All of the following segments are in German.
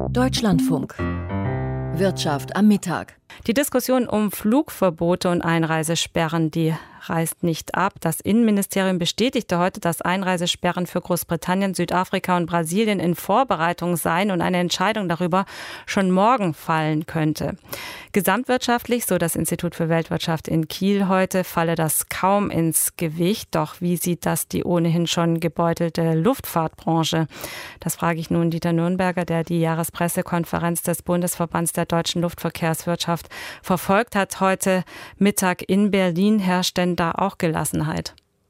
Deutschlandfunk. Wirtschaft am Mittag. Die Diskussion um Flugverbote und Einreisesperren, die reißt nicht ab. Das Innenministerium bestätigte heute, dass Einreisesperren für Großbritannien, Südafrika und Brasilien in Vorbereitung seien und eine Entscheidung darüber schon morgen fallen könnte. Gesamtwirtschaftlich, so das Institut für Weltwirtschaft in Kiel heute, falle das kaum ins Gewicht. Doch wie sieht das die ohnehin schon gebeutelte Luftfahrtbranche? Das frage ich nun Dieter Nürnberger, der die Jahrespressekonferenz des Bundesverbands der deutschen Luftverkehrswirtschaft verfolgt hat. Heute Mittag in Berlin. Herrscht denn da auch Gelassenheit?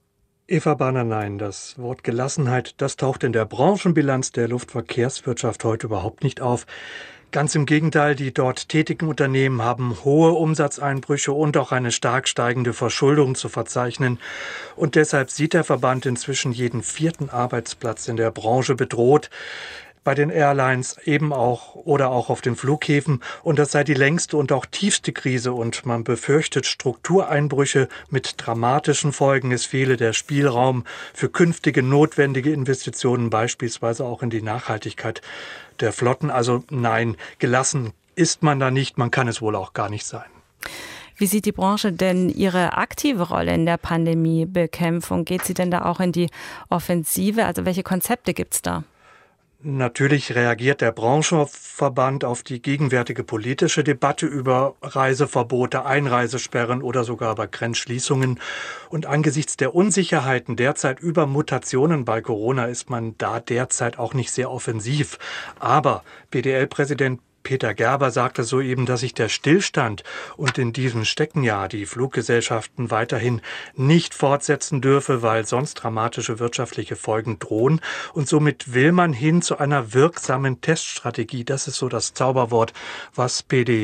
Eva Bahner, nein, das Wort Gelassenheit, das taucht in der Branchenbilanz der Luftverkehrswirtschaft heute überhaupt nicht auf. Ganz im Gegenteil, die dort tätigen Unternehmen haben hohe Umsatzeinbrüche und auch eine stark steigende Verschuldung zu verzeichnen. Und deshalb sieht der Verband inzwischen jeden 4. Arbeitsplatz in der Branche bedroht. Bei den Airlines eben auch oder auch auf den Flughäfen. Und das sei die längste und auch tiefste Krise. Und man befürchtet Struktureinbrüche mit dramatischen Folgen. Es fehle der Spielraum für künftige notwendige Investitionen, beispielsweise auch in die Nachhaltigkeit der Flotten. Also nein, gelassen ist man da nicht. Man kann es wohl auch gar nicht sein. Wie sieht die Branche denn ihre aktive Rolle in der Pandemiebekämpfung? Geht sie denn da auch in die Offensive? Also welche Konzepte gibt's da? Natürlich reagiert der Branchenverband auf die gegenwärtige politische Debatte über Reiseverbote, Einreisesperren oder sogar über Grenzschließungen. Und angesichts der Unsicherheiten derzeit über Mutationen bei Corona ist man da derzeit auch nicht sehr offensiv. Aber BDL-Präsident Peter Gerber sagte soeben, dass sich der Stillstand und in diesem stecken ja die Fluggesellschaften weiterhin nicht fortsetzen dürfe, weil sonst dramatische wirtschaftliche Folgen drohen. Und somit will man hin zu einer wirksamen Teststrategie. Das ist so das Zauberwort, was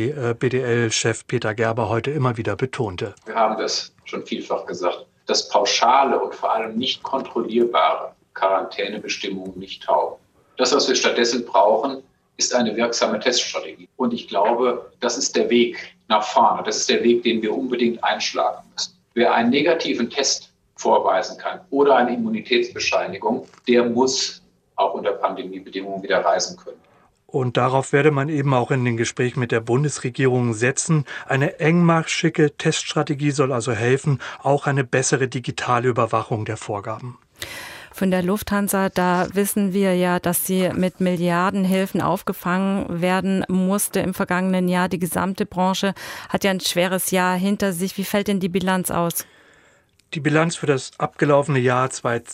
BDL-Chef Peter Gerber heute immer wieder betonte. Wir haben das schon vielfach gesagt, dass pauschale und vor allem nicht kontrollierbare Quarantänebestimmungen nicht taugen. Das, was wir stattdessen brauchen, ist eine wirksame Teststrategie. Und ich glaube, das ist der Weg nach vorne. Das ist der Weg, den wir unbedingt einschlagen müssen. Wer einen negativen Test vorweisen kann oder eine Immunitätsbescheinigung, der muss auch unter Pandemiebedingungen wieder reisen können. Und darauf werde man eben auch in den Gesprächen mit der Bundesregierung setzen. Eine engmaschige Teststrategie soll also helfen, auch eine bessere digitale Überwachung der Vorgaben. Von der Lufthansa, da wissen wir ja, dass sie mit Milliardenhilfen aufgefangen werden musste im vergangenen Jahr. Die gesamte Branche hat ja ein schweres Jahr hinter sich. Wie fällt denn die Bilanz aus? Die Bilanz für das abgelaufene Jahr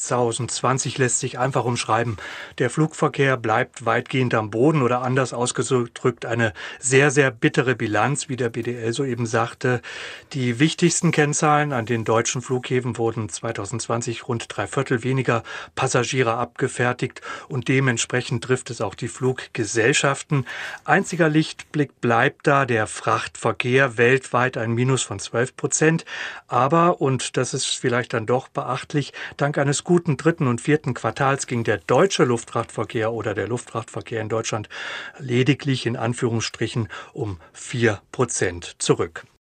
2020 lässt sich einfach umschreiben. Der Flugverkehr bleibt weitgehend am Boden oder anders ausgedrückt eine sehr, sehr bittere Bilanz, wie der BDL soeben sagte. Die wichtigsten Kennzahlen an den deutschen Flughäfen wurden 2020 rund 3/4 weniger Passagiere abgefertigt und dementsprechend trifft es auch die Fluggesellschaften. Einziger Lichtblick bleibt da der Frachtverkehr, weltweit ein Minus von 12%. Aber, und das ist vielleicht dann doch beachtlich, dank eines guten 3. und 4. Quartals ging der deutsche Luftfrachtverkehr oder der Luftfrachtverkehr in Deutschland lediglich in Anführungsstrichen um 4% zurück.